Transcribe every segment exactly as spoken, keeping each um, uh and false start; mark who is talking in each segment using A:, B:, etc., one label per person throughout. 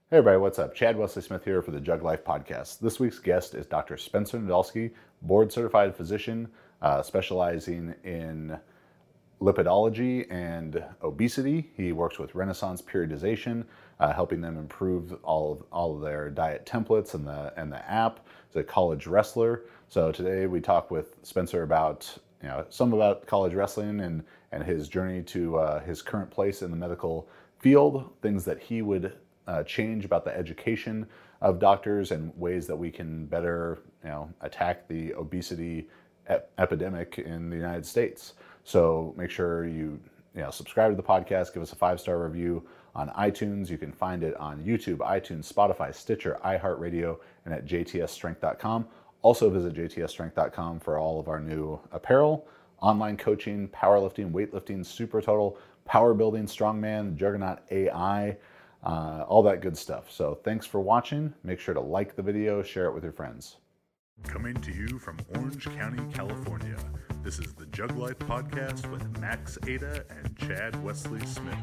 A: Hey everybody, what's up? Chad Wesley Smith here for the Jug Life podcast. This week's guest is Doctor Spencer Nadolsky, board certified physician uh, specializing in lipidology and obesity. He works with Renaissance Periodization, uh, helping them improve all of, all of their diet templates and the and the app. He's a college wrestler. So today we talk with Spencer about you know some about college wrestling and and his journey to uh, his current place in the medical field, things that he would uh, change about the education of doctors and ways that we can better you know attack the obesity ep- epidemic in the United States. So make sure you, you know, subscribe to the podcast, give us a five-star review on iTunes. You can find it on YouTube, iTunes, Spotify, Stitcher, iHeartRadio, and at j t s strength dot com. Also visit j t s strength dot com for all of our new apparel, online coaching, powerlifting, weightlifting, super total, power building, strongman, juggernaut A I, uh, all that good stuff. So thanks for watching. Make sure to like the video, share it with your friends.
B: Coming to you from Orange County, California, this is the Jug Life Podcast with Max Ada and Chad Wesley Smith.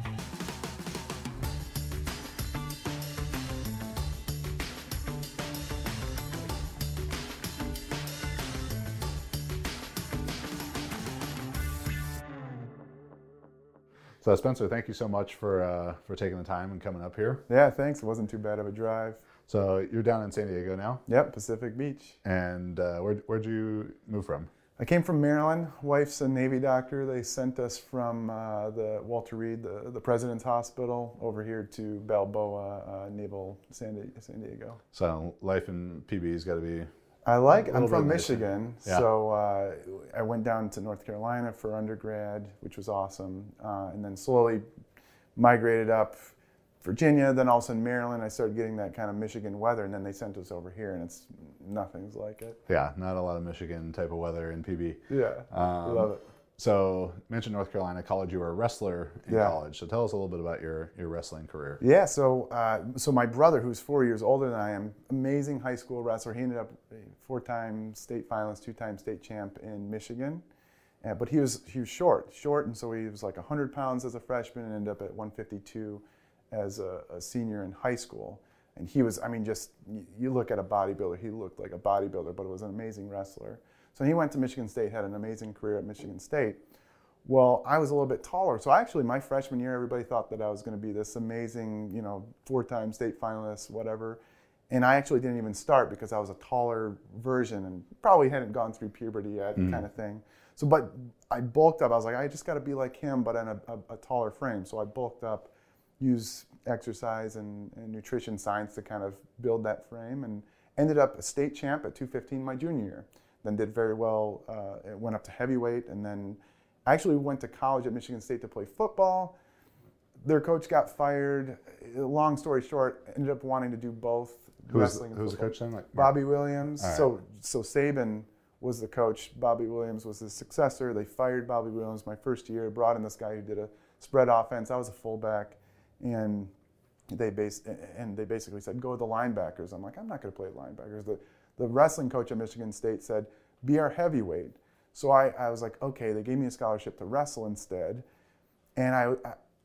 A: So Spencer, thank you so much for uh, for taking the time and coming up here.
C: Yeah, thanks. It wasn't too bad of a drive.
A: So you're down in San Diego now?
C: Yep, Pacific Beach.
A: And uh, where, where'd you move from?
C: I came from Maryland. Wife's a Navy doctor. They sent us from uh, the Walter Reed, the, the President's Hospital, over here to Balboa uh, Naval San, Di- San Diego.
A: So life in P B's got to be...
C: I like,
A: A
C: I'm
A: little
C: from
A: bit nicer.
C: Michigan,
A: Yeah.
C: so uh, I went down to North Carolina for undergrad, which was awesome, uh, and then slowly migrated up Virginia, then also in Maryland. I started getting that kind of Michigan weather, and then they sent us over here, and it's nothing's like it.
A: Yeah, not a lot of Michigan type of weather in P B.
C: Yeah,
A: Um,
C: love it.
A: So you mentioned North Carolina College. You were a wrestler in
C: Yeah.
A: college. So tell us a little bit about your, your wrestling career.
C: Yeah, so uh, so my brother, who's four years older than I am, amazing high school wrestler. He ended up a four-time state finalist, two-time state champ in Michigan. Uh, but he was he was short, short, and so he was like one hundred pounds as a freshman and ended up at one fifty-two as a, a senior in high school. And he was, I mean, just you, you look at a bodybuilder, he looked like a bodybuilder, but was an amazing wrestler. So he went to Michigan State, had an amazing career at Michigan State. Well, I was a little bit taller, so actually my freshman year, everybody thought that I was going to be this amazing, you know, four-time state finalist, whatever. And I actually didn't even start because I was a taller version and probably hadn't gone through puberty yet,
A: Mm.
C: kind of thing. So, but I bulked up. I was like, I just got to be like him, but in a, a, a taller frame. So I bulked up, used exercise and, and nutrition science to kind of build that frame, and ended up a state champ at two fifteen my junior year. Then did very well. Uh, it went up to heavyweight, and then actually went to college at Michigan State to play football. Their coach got fired. Long story short, ended up wanting to do both
A: Who was,
C: wrestling and
A: who was the
C: football.
A: coach then? Like,
C: Bobby Williams.
A: All right.
C: So so Saban was the coach. Bobby Williams was his successor. They fired Bobby Williams my first year, brought in this guy who did a spread offense. I was a fullback, and they base and they basically said, go with the linebackers. I'm like, I'm not going to play linebackers. The the wrestling coach at Michigan State said, be our heavyweight. So I, I was like, okay. They gave me a scholarship to wrestle instead, and I,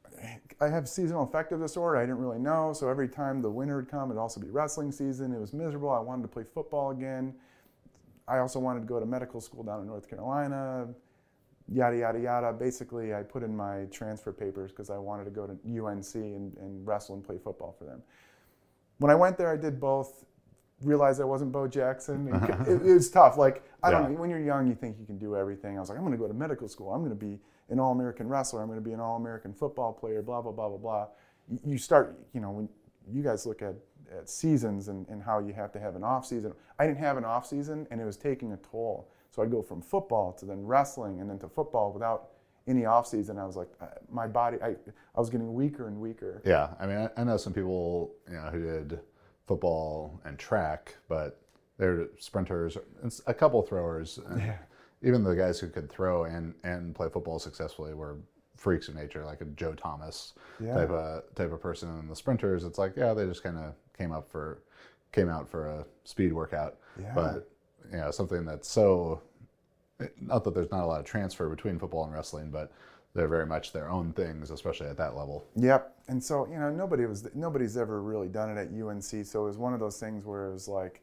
C: I I have seasonal affective disorder. I didn't really know. So every time the winter would come, it'd also be wrestling season. It was miserable. I wanted to play football again. I also wanted to go to medical school down in North Carolina, yada, yada, yada. Basically, I put in my transfer papers because I wanted to go to U N C and, and wrestle and play football for them. When I went there, I did both. Realized I wasn't Bo Jackson. It, it, it was tough. Like, I don't
A: Yeah.
C: know, when you're young, you think you can do everything. I was like, I'm going to go to medical school. I'm going to be an All-American wrestler. I'm going to be an All-American football player, blah, blah, blah, blah, blah. You, you start, you know, when you guys look at, at seasons and, and how you have to have an off-season. I didn't have an off-season, and it was taking a toll. So I'd go from football to then wrestling and then to football without any off-season. I was like, uh, my body, I, I was getting weaker and weaker.
A: Yeah, I mean, I, I know some people you know who did football and track, but they're sprinters, and a couple throwers. And
C: Yeah.
A: even the guys who could throw and, and play football successfully were freaks of nature, like a Joe Thomas
C: Yeah.
A: type of type of person. And the sprinters, it's like, yeah, they just kind of came up for came out for a speed workout.
C: Yeah.
A: But you know, something that's so, not that there's not a lot of transfer between football and wrestling, but they're very much their own things, especially at that level.
C: Yep. And so, you know, nobody was nobody's ever really done it at U N C. So it was one of those things where it was like,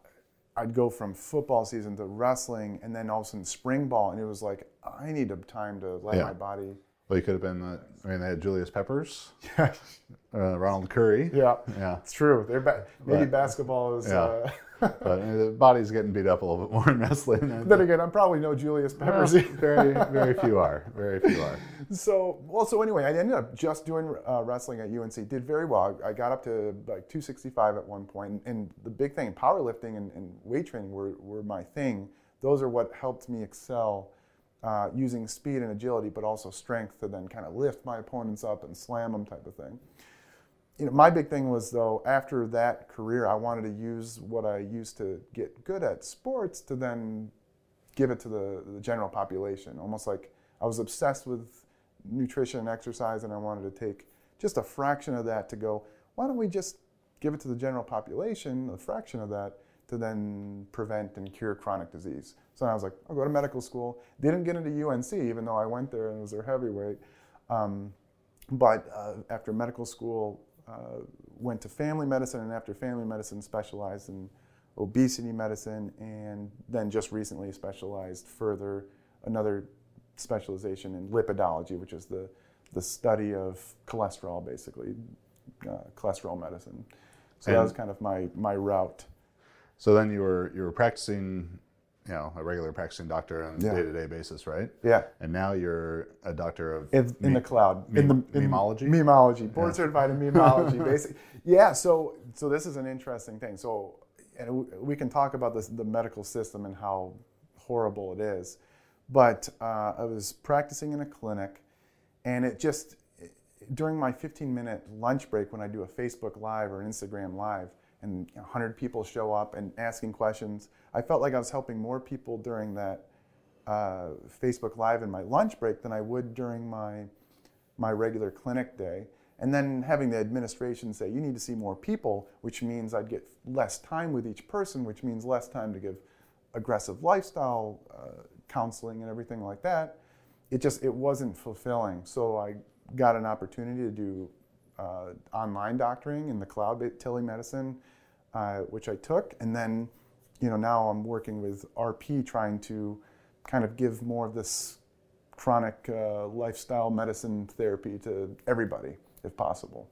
C: I'd go from football season to wrestling, and then all of a sudden spring ball, and it was like, I need time to let
A: Yeah.
C: my body.
A: Well, you could have been, uh, I mean, they had Julius Peppers,
C: Yeah,
A: uh, Ronald Curry.
C: yeah,
A: Yeah.
C: it's true. They're ba- maybe
A: But-
C: basketball is.
A: Yeah.
C: Uh,
A: But uh, the body's getting beat up a little bit more in wrestling.
C: then again, I'm probably no Julius Peppers.
A: very, very few are. Very few are.
C: So, well, so anyway, I ended up just doing uh, wrestling at U N C. Did very well. I got up to like two sixty-five at one point. And the big thing, powerlifting and, and weight training were, were my thing. Those are what helped me excel uh, using speed and agility, but also strength to then kind of lift my opponents up and slam them type of thing. You know, my big thing was, though, after that career, I wanted to use what I used to get good at sports to then give it to the, the general population. Almost like I was obsessed with nutrition and exercise, and I wanted to take just a fraction of that to go, why don't we just give it to the general population, a fraction of that, to then prevent and cure chronic disease. So I was like, I'll go to medical school. Didn't get into U N C, even though I went there and was their heavyweight. Um, but uh, after medical school, uh, went to family medicine, and after family medicine specialized in obesity medicine, and then just recently specialized further, another specialization in lipidology, which is the, the study of cholesterol, basically, uh, cholesterol medicine. So
A: And-
C: that was kind of my, my route.
A: So then you were you were practicing, you know, a regular practicing doctor on a
C: Yeah.
A: day-to-day basis, right?
C: Yeah.
A: And now you're a doctor of
C: In, in
A: me-
C: the cloud.
A: meme-
C: in the, in
A: memology?
C: Memology. Board
A: Yeah.
C: certified in memology, basically. Yeah, so so this is an interesting thing. So and we, we can talk about this, the medical system and how horrible it is. But uh, I was practicing in a clinic, and it just, during my fifteen minute lunch break when I do a Facebook Live or an Instagram Live, and one hundred people show up and asking questions, I felt like I was helping more people during that uh, Facebook Live in my lunch break than I would during my my regular clinic day. And then having the administration say, you need to see more people, which means I'd get less time with each person, which means less time to give aggressive lifestyle uh, counseling and everything like that. It just, it wasn't fulfilling. So I got an opportunity to do uh, online doctoring in the cloud, telemedicine, uh, which I took. And then, you know, now I'm working with R P, trying to kind of give more of this chronic uh, lifestyle medicine therapy to everybody, if possible.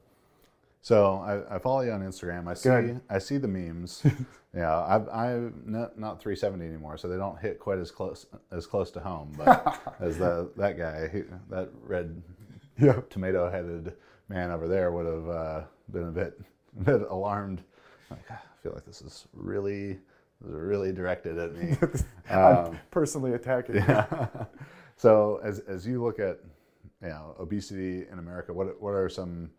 A: So I, I follow you on Instagram. I see
C: Good.
A: I see the memes. Yeah, I I'm not, not three seventy anymore, so they don't hit quite as close as close to home. But as the that guy, he, that red
C: Yeah.
A: tomato-headed man over there would have uh, been a bit a bit alarmed. Like, I feel like this is really this is really directed at me.
C: I'm
A: Um,
C: personally attacking.
A: yeah. So as as you look at, you know, obesity in America, what what are some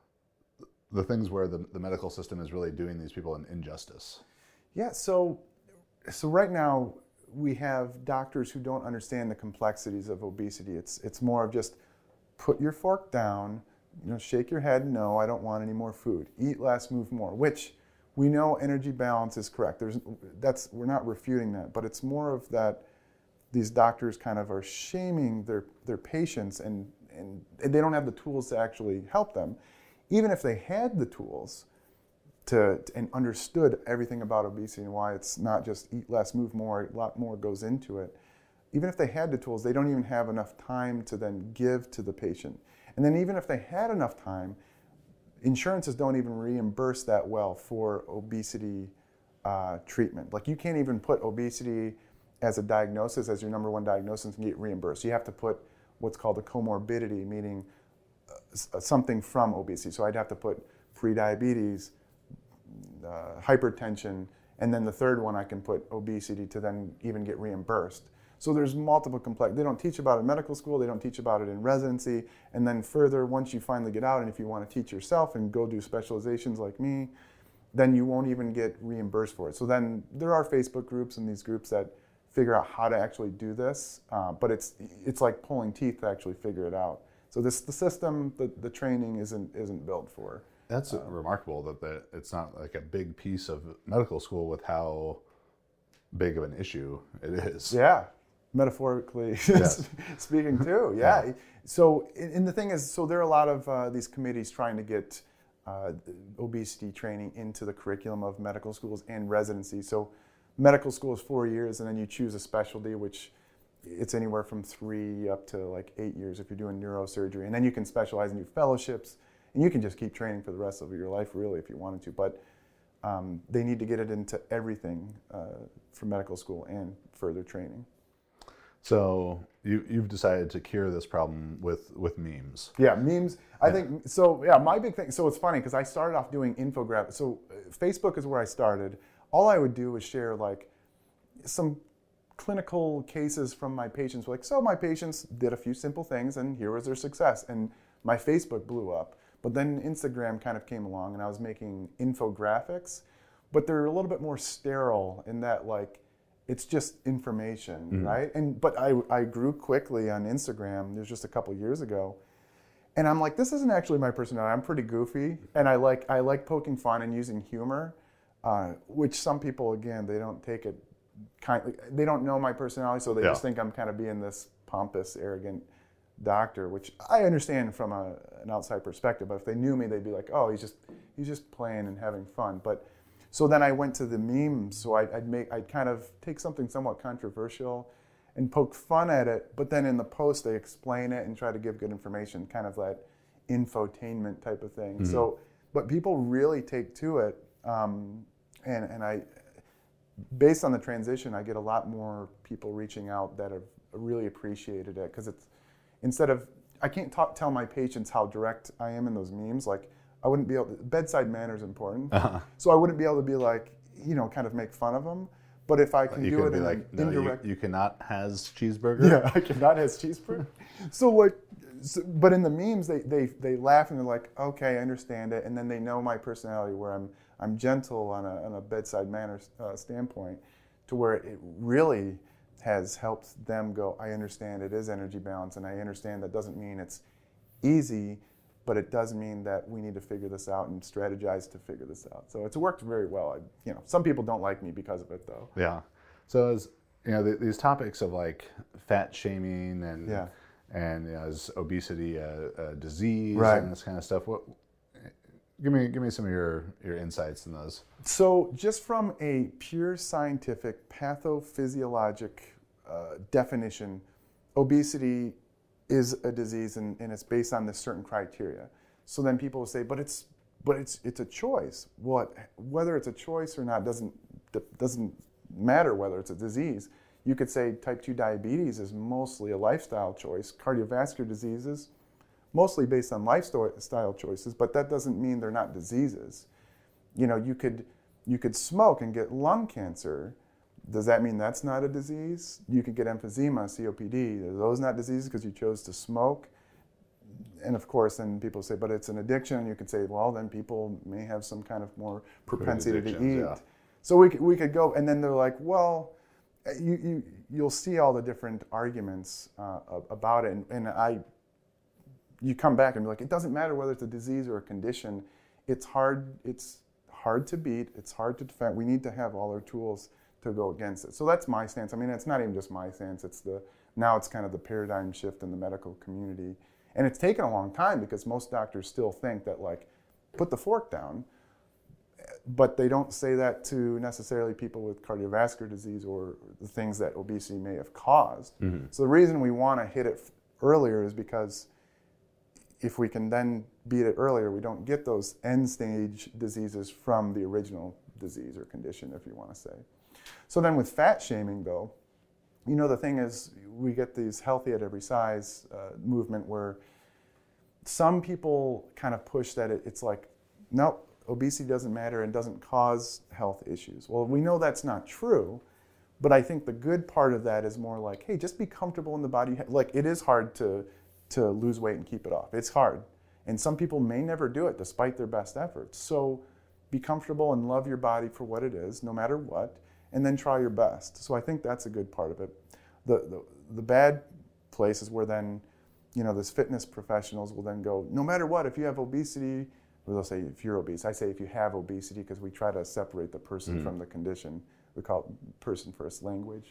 A: the things where the, the medical system is really doing these people an injustice?
C: Yeah, so so right now we have doctors who don't understand the complexities of obesity. It's it's more of just put your fork down, you know, shake your head, no, I don't want any more food. Eat less, move more, which we know energy balance is correct. There's that's we're not refuting that, but it's more of that these doctors kind of are shaming their their patients, and and they don't have the tools to actually help them. Even if they had the tools to, and understood everything about obesity and why it's not just eat less, move more, a lot more goes into it. Even if they had the tools, they don't even have enough time to then give to the patient. And then even if they had enough time, insurances don't even reimburse that well for obesity uh, treatment. Like you can't even put obesity as a diagnosis, as your number one diagnosis, and get reimbursed. You have to put what's called a comorbidity, meaning something from obesity. So I'd have to put prediabetes, uh, hypertension, and then the third one I can put obesity to then even get reimbursed. So there's multiple complex. They don't teach about it in medical school. They don't teach about it in residency. And then further, once you finally get out, and if you want to teach yourself and go do specializations like me, then you won't even get reimbursed for it. So then there are Facebook groups and these groups that figure out how to actually do this, uh, but it's it's like pulling teeth to actually figure it out. So this the system, the, the training isn't isn't built for.
A: That's uh, remarkable that the, it's not like a big piece of medical school with how big of an issue it is.
C: Yeah, Metaphorically
A: Yes.
C: speaking too, yeah. yeah. So, and the thing is, so there are a lot of uh, these committees trying to get uh, obesity training into the curriculum of medical schools and residency. So medical school is four years, and then you choose a specialty, which it's anywhere from three up to like eight years if you're doing neurosurgery. And then you can specialize and do fellowships, and you can just keep training for the rest of your life, really, if you wanted to. But um, they need to get it into everything uh, for medical school and further training.
A: So you, you've decided to cure this problem with, with memes.
C: Yeah, memes. I
A: Yeah.
C: think, so yeah, my big thing, so it's funny because I started off doing infographics. So uh, Facebook is where I started. All I would do was share like some clinical cases from my patients. Like, so my patients did a few simple things and here was their success. And my Facebook blew up. But then Instagram kind of came along and I was making infographics, but they're a little bit more sterile in that like, it's just information, mm-hmm. right? And but I, I grew quickly on Instagram. It was just a couple years ago, and I'm like, this isn't actually my personality. I'm pretty goofy, and I like I like poking fun and using humor, uh, which some people again they don't take it kind. They don't know my personality, so they
A: yeah.
C: just think I'm kind of being this pompous, arrogant doctor, which I understand from a, an outside perspective. But if they knew me, they'd be like, oh, he's just he's just playing and having fun, but. So then I went to the memes, so I'd, I'd make, I'd kind of take something somewhat controversial and poke fun at it, but then in the post they explain it and try to give good information, kind of that infotainment type of thing. Mm-hmm. So, but people really take to it, um, and, and I, based on the transition, I get a lot more people reaching out that have really appreciated it, because it's, instead of, I can't talk, tell my patients how direct I am in those memes, like, I wouldn't be able to, bedside manner is important. Uh-huh. So I wouldn't be able to be like, you know, kind of make fun of them. But if I can
A: you
C: do
A: could
C: it
A: be
C: in
A: like,
C: an
A: no,
C: indirect...
A: You, you cannot has cheeseburger?
C: Yeah, I cannot has cheeseburger. So like, so, but in the memes, they, they, they laugh and they're like, okay, I understand it. And then they know my personality where I'm I'm gentle on a, on a bedside manner uh, standpoint, to where it really has helped them go, I understand it is energy balance, and I understand that doesn't mean it's easy, but it does mean that we need to figure this out and strategize to figure this out. So it's worked very well. I, you know, some people don't like me because of it, though.
A: Yeah. So as you know, the, these topics of like fat shaming and
C: yeah.
A: and you know, is obesity a, a disease
C: right.
A: and this kind of stuff? What? Give me give me some of your your insights in those.
C: So just from a pure scientific pathophysiologic uh, definition, obesity is a disease, and, and it's based on this certain criteria. So then people will say, but it's but it's it's a choice. What whether it's a choice or not doesn't doesn't matter whether it's a disease. You could say type two diabetes is mostly a lifestyle choice. Cardiovascular diseases, mostly based on lifestyle choices, but that doesn't mean they're not diseases. You know, you could you could smoke and get lung cancer. Does that mean that's not a disease? You could get emphysema, C O P D. Are those not diseases because you chose to smoke? And of course, then people say, but it's an addiction. You could say, well, then people may have some kind of more propensity to eat.
A: Yeah.
C: So we could, we could go, and then they're like, well, you, you, you'll see all the different arguments uh, about it. And, and I, you come back and be like, it doesn't matter whether it's a disease or a condition. It's hard, it's hard to beat. It's hard to defend. We need to have all our tools to go against it. So that's my stance. I mean, it's not even just my stance. It's the now it's kind of the paradigm shift in the medical community. And it's taken a long time because most doctors still think that, like, put the fork down. But they don't say that to necessarily people with cardiovascular disease or the things that obesity may have caused. Mm-hmm. So the reason we want to hit it earlier is because if we can then beat it earlier, we don't get those end-stage diseases from the original disease or condition, if you want to say. So then with fat shaming, though, you know, the thing is we get these healthy at every size uh, movement where some people kind of push that it, it's like, nope, obesity doesn't matter and doesn't cause health issues. Well, we know that's not true, but I think the good part of that is more like, hey, just be comfortable in the body. Like, it is hard to, to lose weight and keep it off. It's hard. And some people may never do it despite their best efforts. So be comfortable and love your body for what it is, no matter what, and then try your best. So I think that's a good part of it. The, the, the bad place is where then, you know, this fitness professionals will then go, no matter what, if you have obesity, or they'll say if you're obese. I say if you have obesity because we try to separate the person mm. from the condition. We call it person first language.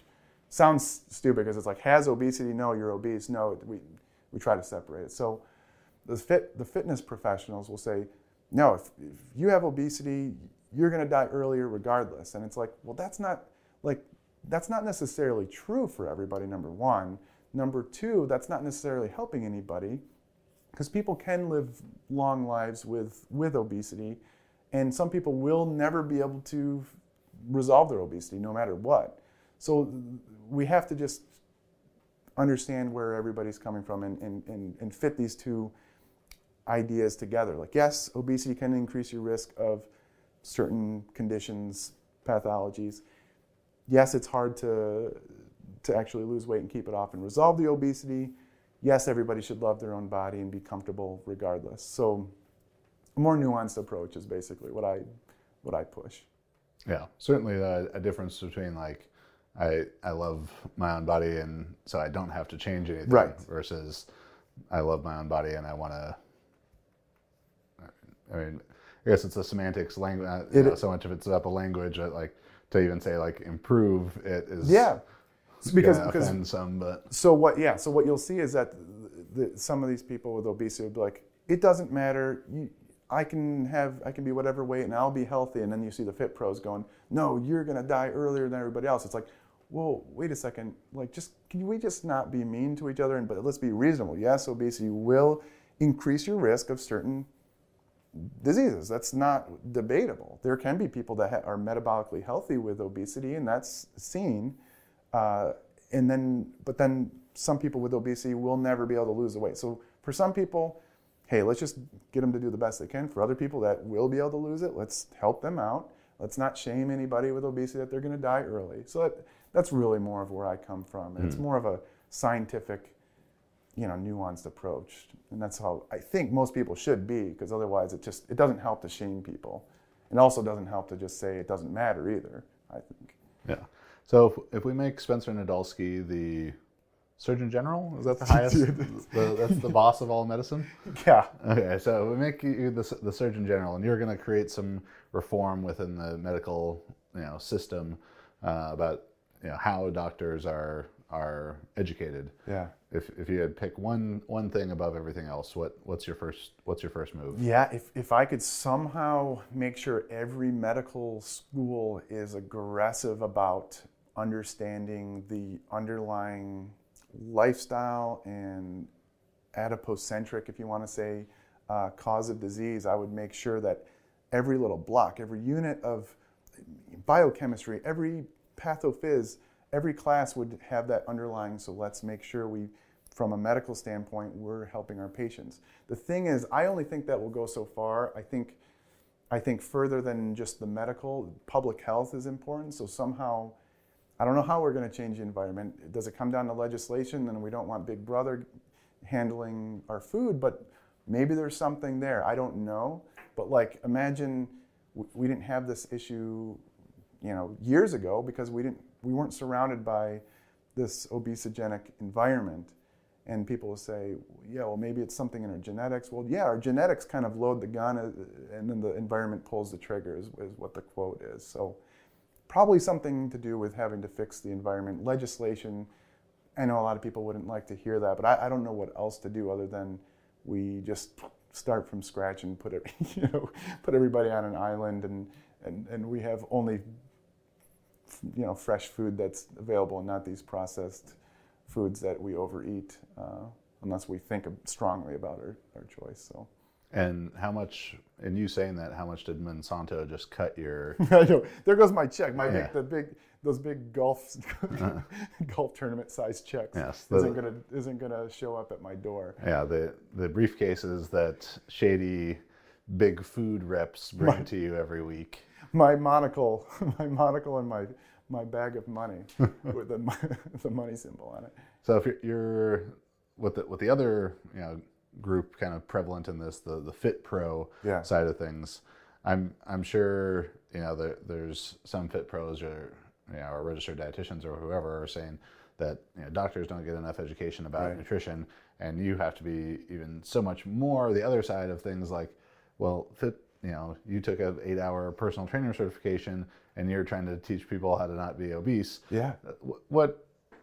C: sounds stupid because it's like, has obesity? No, you're obese. No, we we try to separate it. So the fit the fitness professionals will say, no, if, if you have obesity, you're going to die earlier regardless. And it's like, well, that's not like that's not necessarily true for everybody. Number one. Number two, that's not necessarily helping anybody, because people can live long lives with, with obesity, and some people will never be able to resolve their obesity no matter what. So we have to just understand where everybody's coming from and, and, and, and fit these two ideas together. Like, yes, obesity can increase your risk of certain conditions, pathologies. Yes, it's hard to to actually lose weight and keep it off and resolve the obesity. Yes, everybody should love their own body and be comfortable regardless. So a more nuanced approach is basically what I what I push.
A: Yeah, certainly a, a difference between like I I love my own body and so I don't have to change anything,
C: right,
A: versus I love my own body and I want to. I mean, I guess it's a semantics language. You know, so much of it's up a language that like to even say like improve it is.
C: Yeah. Because, because
A: offend some, but
C: so what? Yeah. So what you'll see is that the, the, some of these people with obesity will be like, it doesn't matter. You, I can have, I can be whatever weight, and I'll be healthy. And then you see the fit pros going, no, you're gonna die earlier than everybody else. It's like, whoa, wait a second. Like, just can we just not be mean to each other? And but let's be reasonable. Yes, obesity will increase your risk of certain diseases. That's not debatable. There can be people that ha- are metabolically healthy with obesity, and that's seen. Uh, and then, but then some people with obesity will never be able to lose the weight. So for some people, hey, let's just get them to do the best they can. For other people that will be able to lose it, let's help them out. Let's not shame anybody with obesity that they're going to die early. So that, that's really more of where I come from. And mm. It's more of a scientific, you know, nuanced approach. And that's how I think most people should be, because otherwise it just, it doesn't help to shame people. It also doesn't help to just say it doesn't matter either, I think.
A: Yeah. So if, if we make Spencer Nadolsky the Surgeon General, is that the highest? the, that's the boss of all medicine?
C: Yeah.
A: Okay, so we make you the, the Surgeon General, and you're going to create some reform within the medical, you know, system uh, about, you know, how doctors are are educated.
C: Yeah.
A: If if you had pick one one thing above everything else, what what's your first what's your first move?
C: Yeah, if if I could somehow make sure every medical school is aggressive about understanding the underlying lifestyle and adipocentric, if you want to say, uh, cause of disease, I would make sure that every little block, every unit of biochemistry, every pathophys, every class would have that underlying. So let's make sure we, from a medical standpoint, we're helping our patients. The thing is, I only think that will go so far. I think, I think further than just the medical, public health is important. So somehow, I don't know how we're going to change the environment. Does it come down to legislation and we don't want Big Brother handling our food? But maybe there's something there. I don't know. But like, imagine we didn't have this issue, you know, years ago because we didn't, we weren't surrounded by this obesogenic environment. And people will say, yeah, well, maybe it's something in our genetics. Well, yeah, our genetics kind of load the gun and then the environment pulls the trigger is, is what the quote is. So probably something to do with having to fix the environment. Legislation, I know a lot of people wouldn't like to hear that, but I, I don't know what else to do other than we just start from scratch and put it, you know, put everybody on an island and, and, and we have only, you know, fresh food that's available and not these processed foods that we overeat uh, unless we think strongly about our, our choice. So.
A: And how much, in you saying that, how much did Monsanto just cut your...
C: I know. There goes my check. My
A: yeah.
C: big, the big, those big golf, uh, golf tournament sized checks
A: yes,
C: the, isn't gonna isn't gonna show up at my door.
A: Yeah, the the briefcases that shady big food reps bring my, to you every week.
C: My monocle, my monocle, and my my bag of money with the the money symbol on it.
A: So if you're, you're with the with the other, you know, group kind of prevalent in this, the the Fit Pro
C: yeah.
A: side of things, I'm I'm sure, you know, there, there's some Fit Pros or, you know, or registered dietitians or whoever are saying that, you know, doctors don't get enough education about
C: right.
A: nutrition, and you have to be even so much more the other side of things. Like, well, fit, you know, you took an eight-hour personal trainer certification, and you're trying to teach people how to not be obese.
C: Yeah.
A: What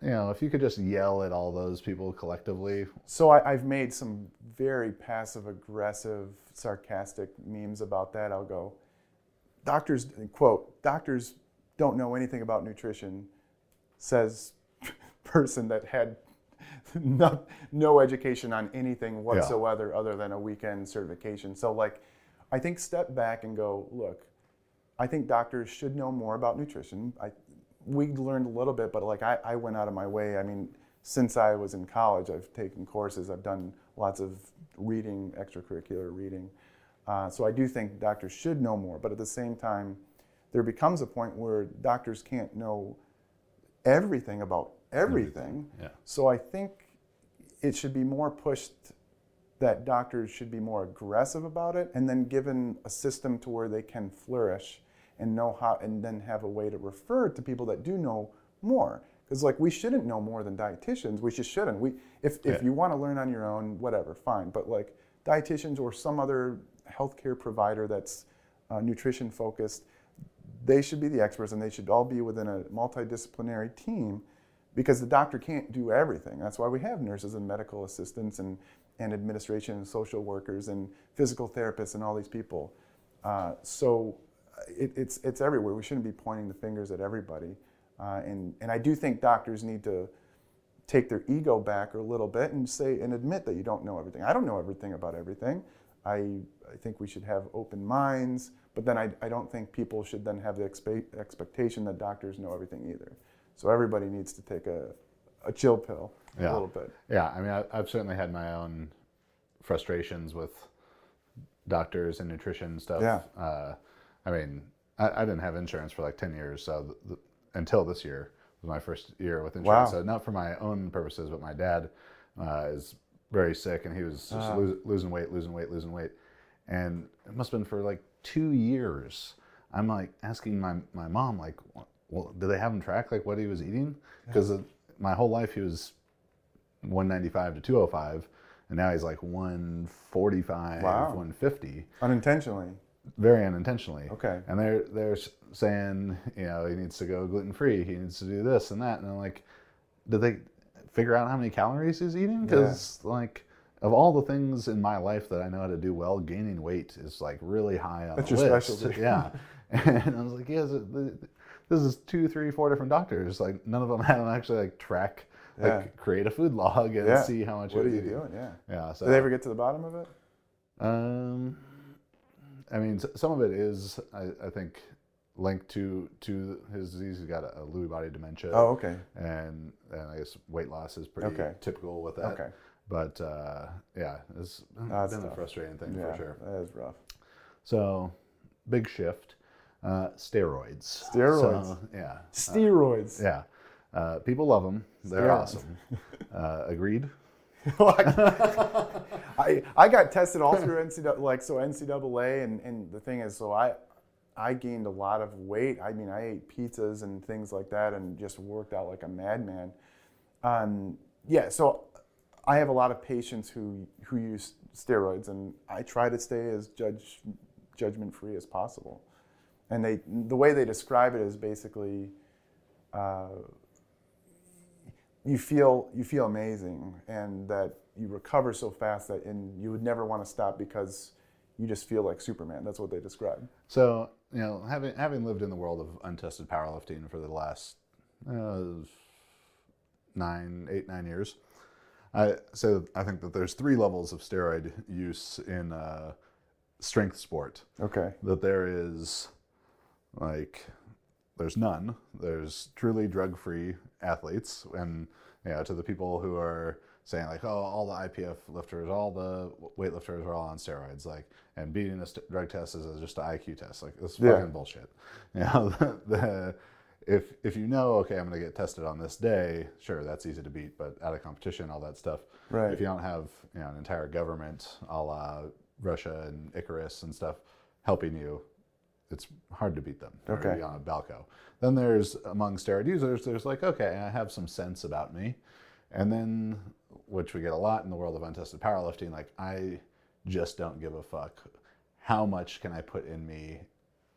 A: you know, if you could just yell at all those people collectively.
C: So I, I've made some very passive aggressive, sarcastic memes about that. I'll go, doctors, quote, doctors don't know anything about nutrition, says person that had no, no education on anything whatsoever yeah. other than a weekend certification. So like, I think step back and go, look, I think doctors should know more about nutrition. I, we learned a little bit, but like I, I went out of my way. I mean, since I was in college, I've taken courses, I've done lots of reading, extracurricular reading. Uh, so I do think doctors should know more, but at the same time, there becomes a point where doctors can't know everything about everything.
A: Yeah.
C: So I think it should be more pushed that doctors should be more aggressive about it, and then given a system to where they can flourish and know how, and then have a way to refer to people that do know more. Because like we shouldn't know more than dietitians. We just shouldn't. We if if
A: yeah.
C: you want to learn on your own, whatever, fine. But like dietitians or some other healthcare provider that's uh, nutrition focused, they should be the experts, and they should all be within a multidisciplinary team, because the doctor can't do everything. That's why we have nurses and medical assistants and, and administration and social workers and physical therapists and all these people. Uh, so it, it's it's everywhere. We shouldn't be pointing the fingers at everybody. Uh, and, and I do think doctors need to take their ego back a little bit and say and admit that you don't know everything. I don't know everything about everything. I, I think we should have open minds, but then I, I don't think people should then have the expe- expectation that doctors know everything either. So everybody needs to take a, a chill pill
A: yeah.
C: a little bit.
A: Yeah, I mean, I, I've certainly had my own frustrations with doctors and nutrition stuff.
C: Yeah.
A: Uh, I mean, I, I didn't have insurance for like ten years, so the, the, until this year was my first year with insurance.
C: Wow.
A: So not for my own purposes, but my dad uh, is very sick, and he was just
C: Uh.
A: lo- losing weight, losing weight, losing weight. And it must have been for like two years. I'm like asking my, my mom, like, well, did they have him track like what he was eating? Because my whole life he was one ninety-five to two oh five, and now he's like one forty-five,
C: Wow.
A: one fifty.
C: Unintentionally.
A: Very unintentionally.
C: Okay.
A: And they're they're saying, you know, he needs to go gluten free, he needs to do this and that, and I'm like, did they figure out how many calories he's eating? Because yeah. like, of all the things in my life that I know how to do well, gaining weight is like really high on
C: That's
A: the
C: your
A: list.
C: specialty.
A: Yeah. And I was like, yes, this is two, three, four different doctors. Like none of them had them actually like track, like
C: Yeah.
A: create a food log and
C: Yeah.
A: see how much.
C: What
A: it
C: are you
A: eating.
C: doing? Yeah.
A: Yeah. So,
C: Did they ever get to the bottom of it?
A: Um, I mean, s- some of it is, I, I think, linked to to his disease. He's got a, a Lewy body dementia.
C: Oh, okay.
A: And, and I guess weight loss is pretty
C: Okay.
A: typical with that.
C: Okay.
A: But uh, yeah, it's been
C: That's
A: a
C: tough.
A: frustrating thing
C: Yeah,
A: for sure.
C: that is rough.
A: So, big shift. Uh, steroids.
C: Steroids.
A: So, yeah.
C: Steroids.
A: Yeah. Uh, people love them. They're
C: Steroids.
A: awesome. Uh, agreed?
C: I I got tested all through N C double A, like so N C double A, and, and the thing is, so I I gained a lot of weight. I mean, I ate pizzas and things like that, and just worked out like a madman. Um, yeah, so I have a lot of patients who who use steroids, and I try to stay as judge judgment free as possible. And they the way they describe it is basically. Uh, You feel you feel amazing, and that you recover so fast that and you would never want to stop because you just feel like Superman. That's what they describe.
A: So, you know, having having lived in the world of untested powerlifting for the last uh, nine, eight, nine years, I so I think that there's three levels of steroid use in uh, strength sport.
C: Okay.
A: That there is, like, there's none. There's truly drug-free athletes, and you know, to the people who are saying like, oh, all the I P F lifters, all the weightlifters are all on steroids, like, and beating a st- drug test is just an I Q test. Like, it's fucking
C: Yeah.
A: bullshit. You know, the, the, if if you know, okay, I'm going to get tested on this day, sure, that's easy to beat, but out of competition, all that stuff.
C: Right.
A: If you don't have, you know, an entire government, a la Russia and Icarus and stuff, helping you, it's hard to beat them. Or
C: Okay.
A: be on a Balco. Then there's, among steroid users, there's like, okay, I have some sense about me. And then, which we get a lot in the world of untested powerlifting, like, I just don't give a fuck. How much can I put in me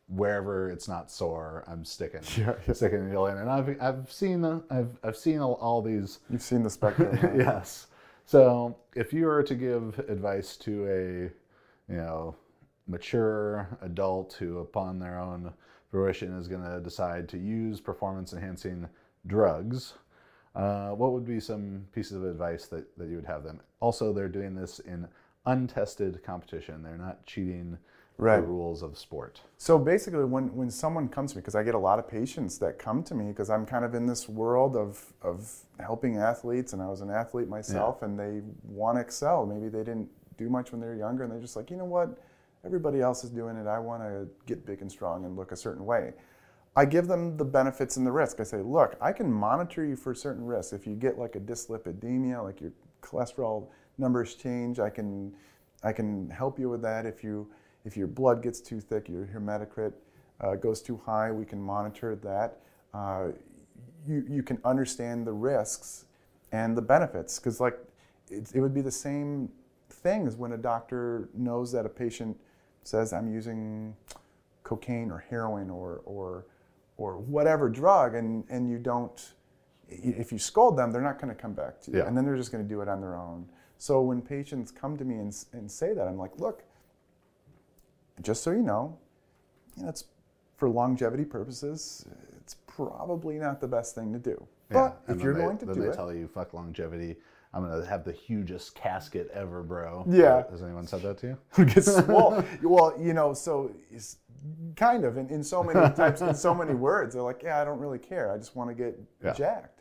A: wherever it's not sore, I'm sticking,
C: Yeah, yeah.
A: sticking the needle in. And I've I've seen uh, I've I've seen all, all these.
C: You've seen the spectrum. Huh?
A: Yes. So if you were to give advice to a, you know, mature adult who, upon their own fruition, is going to decide to use performance-enhancing drugs, uh, what would be some pieces of advice that, that you would have them? Also, they're doing this in untested competition. They're not cheating
C: Right.
A: the rules of sport.
C: So basically, when, when someone comes to me, because I get a lot of patients that come to me because I'm kind of in this world of, of helping athletes, and I was an athlete myself, yeah. and they want to excel. Maybe they didn't do much when they were younger, and they're just like, you know what, everybody else is doing it. I want to get big and strong and look a certain way. I give them the benefits and the risk. I say, look, I can monitor you for certain risks. If you get like a dyslipidemia, like your cholesterol numbers change, I can, I can help you with that. If you If your blood gets too thick, your hematocrit uh, goes too high, we can monitor that. Uh, you, you can understand the risks and the benefits, because like it, it would be the same thing as when a doctor knows that a patient says, I'm using cocaine or heroin or, or, or whatever drug, and, and you don't, if you scold them, they're not going to come back to you,
A: yeah.
C: and then they're just going to do it on their own. So when patients come to me and, and say that, I'm like, look, just so you know, you know, it's for longevity purposes, it's probably not the best thing to do.
A: Yeah.
C: But if you're
A: they,
C: going to
A: then
C: do
A: they
C: it,
A: tell you, fuck longevity. I'm going to have the hugest casket ever, bro.
C: Yeah.
A: Has anyone said that to you?
C: well, well, you know, so it's kind of in, in so many types, in so many words. They're like, yeah, I don't really care. I just want to get
A: Yeah.
C: jacked,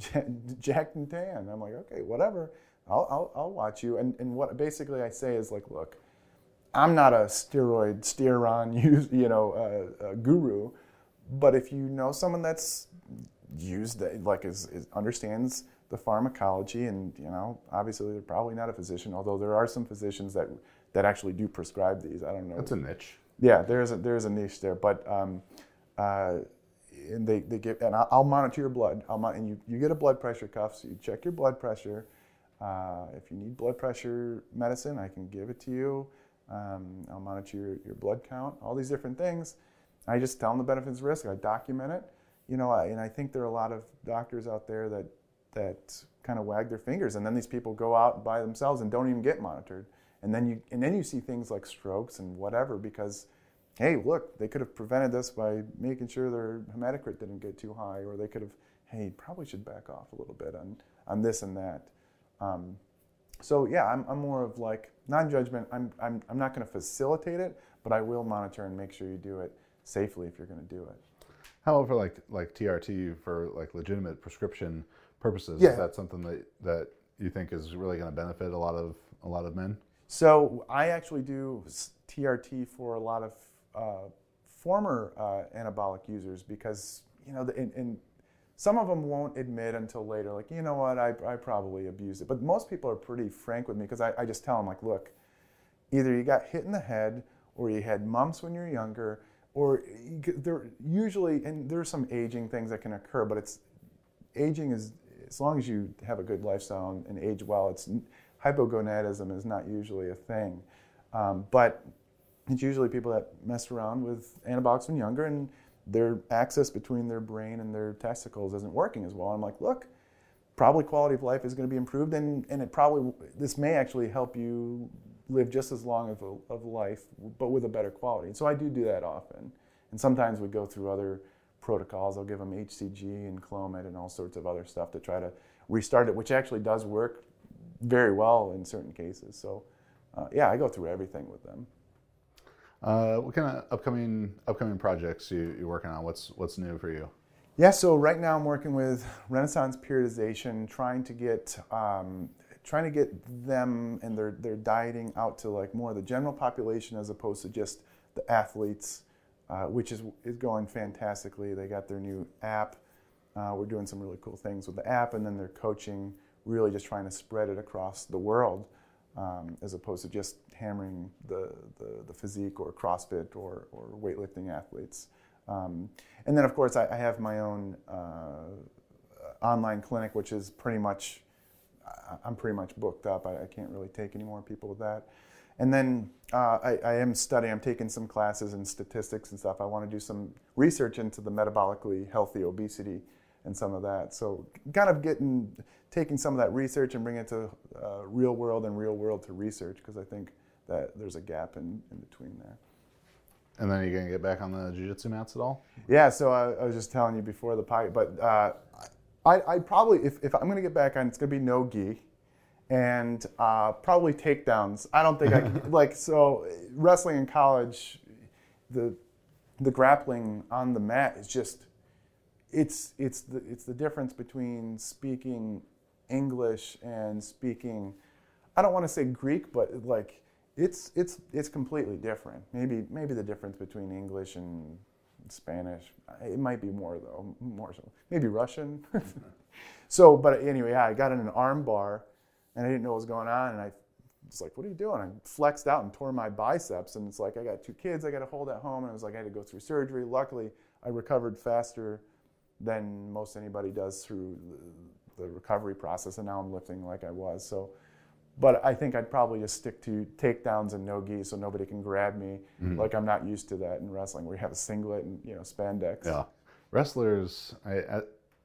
C: jacked and tan. I'm like, okay, whatever. I'll, I'll, I'll watch you. And, and what basically I say is like, look, I'm not a steroid, steer-on, use, you know, uh, uh, guru, but if you know someone that's used, that, like, is, is understands the pharmacology, and you know, obviously they're probably not a physician, although there are some physicians that that actually do prescribe these. I don't know.
A: That's a niche.
C: Yeah, there's a there's a niche there, but um, uh, and they they give, and I'll, I'll monitor your blood. I'll mon- and you you get a blood pressure cuff, so you check your blood pressure. Uh, if you need blood pressure medicine, I can give it to you. Um, I'll monitor your, your blood count, all these different things. I just tell them the benefits and risk. I document it, you know. I, and I think there are a lot of doctors out there that that kind of wag their fingers, and then these people go out by themselves and don't even get monitored. And then you and then you see things like strokes and whatever because, hey, look, they could have prevented this by making sure their hematocrit didn't get too high, or they could have, hey, probably should back off a little bit on on this and that. Um, So yeah, I'm, I'm more of like non-judgment. I'm, I'm, I'm not going to facilitate it, but I will monitor and make sure you do it safely if you're going to do it.
A: How about for like like T R T for like legitimate prescription purposes?
C: Yeah.
A: Is that something that, that you think is really going to benefit a lot of a lot of men?
C: So I actually do T R T for a lot of uh, former uh, anabolic users because you know, the, and, and some of them won't admit until later, like, you know what, I, I probably abused it. But most people are pretty frank with me because I, I just tell them, like, look, either you got hit in the head or you had mumps when you were younger, or there usually, and there's some aging things that can occur, but it's aging is, as long as you have a good lifestyle and age well, it's hypogonadism is not usually a thing. Um, but it's usually people that messed around with anabolics when younger and their access between their brain and their testicles isn't working as well. I'm like, look, probably quality of life is going to be improved, and, and it probably, this may actually help you live just as long of a of life, but with a better quality. And so I do do that often. And sometimes we go through other protocols. I'll give them H C G and Clomid and all sorts of other stuff to try to restart it, which actually does work very well in certain cases. So uh, yeah, I go through everything with them.
A: Uh, what kind of upcoming upcoming projects you you working on? What's what's new for you?
C: Yeah, so right now I'm working with Renaissance Periodization, trying to get um, trying to get them and their their dieting out to like more of the general population as opposed to just the athletes, uh, which is is going fantastically. They got their new app. Uh, we're doing some really cool things with the app, and then their coaching, really just trying to spread it across the world. Um, as opposed to just hammering the, the, the physique or CrossFit or, or weightlifting athletes. Um, and then, of course, I, I have my own uh, online clinic, which is pretty much, I'm pretty much booked up. I, I can't really take any more people with that. And then uh, I, I am studying, I'm taking some classes in statistics and stuff. I want to do some research into the metabolically healthy obesity and some of that. So kind of getting, taking some of that research and bringing it to uh, real world and real world to research, because I think that there's a gap in, in between there.
A: And then are you going to get back on the jiu-jitsu mats at all?
C: Yeah, so I, I was just telling you before the podcast, but uh, I, I probably, if, if I'm going to get back on, it's going to be no gi. And uh, probably takedowns. I don't think I can, like, so wrestling in college, the the grappling on the mat is just, it's it's the it's the difference between speaking English and speaking, I don't want to say Greek, but like it's it's it's completely different. Maybe maybe the difference between English and Spanish, it might be more though, more so. Maybe Russian. So, but anyway, yeah, I got in an arm bar. And I didn't know what was going on, and I was like, what are you doing? I flexed out and tore my biceps, and it's like, I got two kids I got to hold at home, and it was like I had to go through surgery. Luckily, I recovered faster than most anybody does through the, the recovery process, and now I'm lifting like I was. So, but I think I'd probably just stick to takedowns and no-gi so nobody can grab me. Mm-hmm. Like I'm not used to that in wrestling, where you have a singlet and, you know, spandex.
A: Yeah. Wrestlers, I, I,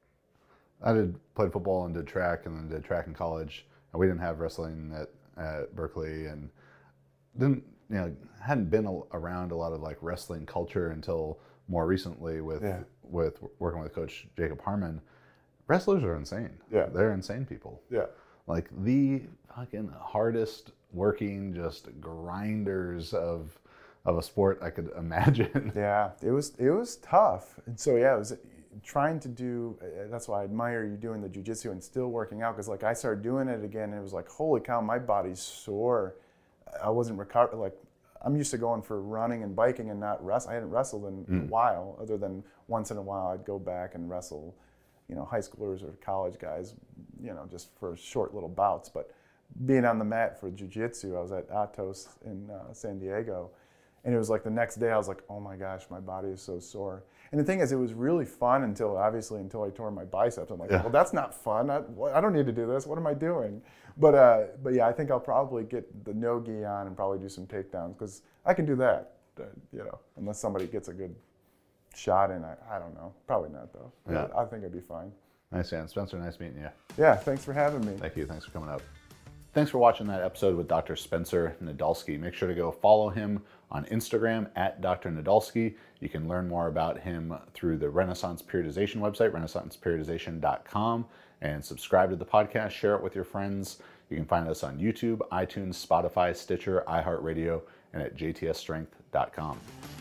A: I did played football and did track, and then did track in college. We didn't have wrestling at, at Berkeley, and didn't you know hadn't been a, around a lot of like wrestling culture until more recently with yeah. with working with Coach Jacob Harmon. Wrestlers are insane.
C: Yeah,
A: they're insane people.
C: Yeah,
A: like the fucking hardest working, just grinders of of a sport I could imagine.
C: Yeah, it was it was tough, and so yeah, it was. Trying to do, that's why I admire you doing the jiu-jitsu and still working out, because like I started doing it again and it was like, holy cow, my body's sore. I wasn't recovered. Like I'm used to going for running and biking and not wrestle. I hadn't wrestled in mm. a while, other than once in a while I'd go back and wrestle, you know, high schoolers or college guys, you know, just for short little bouts. But being on the mat for jiu-jitsu, I was at Atos in uh, San Diego, and it was like the next day I was like, oh my gosh, my body is so sore. And the thing is, it was really fun until, obviously, until I tore my biceps. I'm like, yeah. well, that's not fun. I, I don't need to do this. What am I doing? But uh, but yeah, I think I'll probably get the no-gi on and probably do some takedowns, because I can do that, uh, you know, unless somebody gets a good shot in. I, I don't know. Probably not, though.
A: Yeah.
C: I think I'd be fine.
A: Nice, man. Spencer, nice meeting you.
C: Yeah, thanks for having me.
A: Thank you. Thanks for coming up. Thanks for watching that episode with Doctor Spencer Nadolsky. Make sure to go follow him on Instagram at Doctor Nadolsky. You can learn more about him through the Renaissance Periodization website, renaissance periodization dot com, and subscribe to the podcast, share it with your friends. You can find us on YouTube, iTunes, Spotify, Stitcher, iHeartRadio, and at j t s strength dot com.